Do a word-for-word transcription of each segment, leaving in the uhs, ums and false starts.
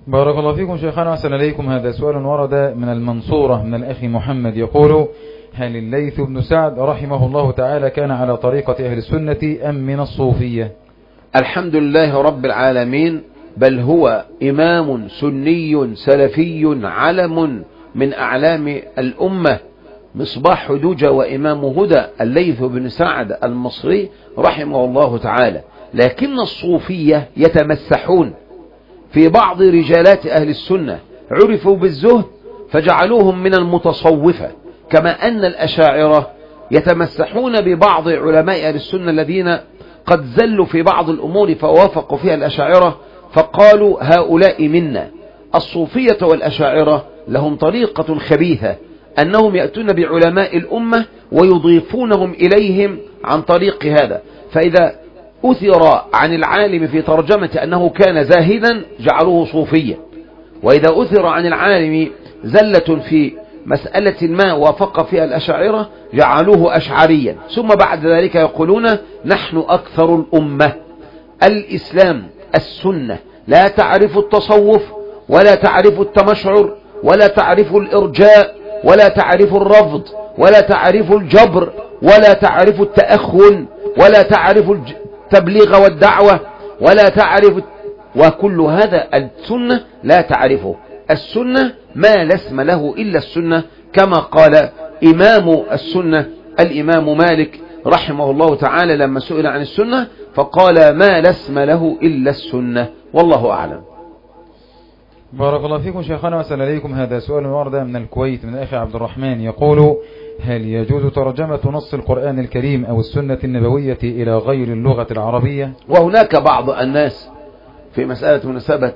بارك الله فيكم شيخنا وأحسن إليكم. هذا سؤال ورد من المنصورة من الأخ محمد يقول: هل الليث بن سعد رحمه الله تعالى كان على طريقة أهل السنة أم من الصوفية؟ الحمد لله رب العالمين، بل هو إمام سني سلفي علم من أعلام الأمة، مصباح حدوجة وإمام هدى، الليث بن سعد المصري رحمه الله تعالى. لكن الصوفية يتمسحون في بعض رجالات أهل السنة، عرفوا بالزهد فجعلوهم من المتصوفة، كما أن الأشاعرة يتمسحون ببعض علماء أهل السنة الذين قد زلوا في بعض الأمور فوافقوا فيها الأشاعرة فقالوا هؤلاء منا. الصوفية والأشاعرة لهم طريقة خبيثة، أنهم يأتون بعلماء الأمة ويضيفونهم إليهم عن طريق هذا، فإذا أثر عن العالم في ترجمة أنه كان زاهدا جعلوه صوفيا، وإذا أثر عن العالم زلة في مسألة ما وافق فيها الأشاعرة جعلوه أشعريا، ثم بعد ذلك يقولون نحن أكثر الأمة. الإسلام السنة لا تعرف التصوف ولا تعرف التمشعر ولا تعرف الإرجاء ولا تعرف الرفض ولا تعرف الجبر ولا تعرف التأخن ولا تعرف التبليغ والدعوة ولا تعرف، وكل هذا السنة لا تعرفه. السنة ما لا اسم له إلا السنة، كما قال إمام السنة الإمام مالك رحمه الله تعالى لما سئل عن السنة فقال ما لا اسم له إلا السنة، والله أعلم. بارك الله فيكم شيخنا وأحسن إليكم. هذا سؤال ورد من الكويت من الأخ عبد الرحمن يقول: هل يجوز ترجمة نص القرآن الكريم أو السنة النبوية إلى غير اللغة العربية؟ وهناك بعض الناس في مسألة مناسبة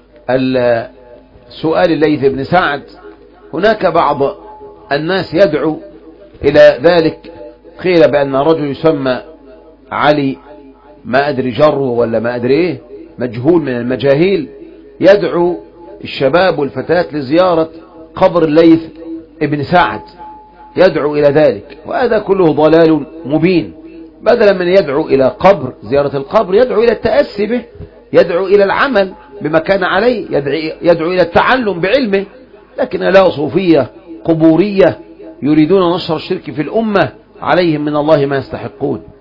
سؤال الليث بن سعد، هناك بعض الناس يدعو إلى ذلك. قيل بأن رجل يسمى علي ما أدري جره ولا ما أدري إيه، مجهول من المجاهيل، يدعو الشباب والفتاة لزيارة قبر الليث بن سعد، يدعو إلى ذلك، وهذا كله ضلال مبين. بدلا من يدعو إلى قبر زيارة القبر يدعو إلى التأسي به، يدعو إلى العمل بما كان عليه، يدعو إلى التعلم بعلمه. لكن لا صوفية قبورية يريدون نشر الشرك في الأمة، عليهم من الله ما يستحقون.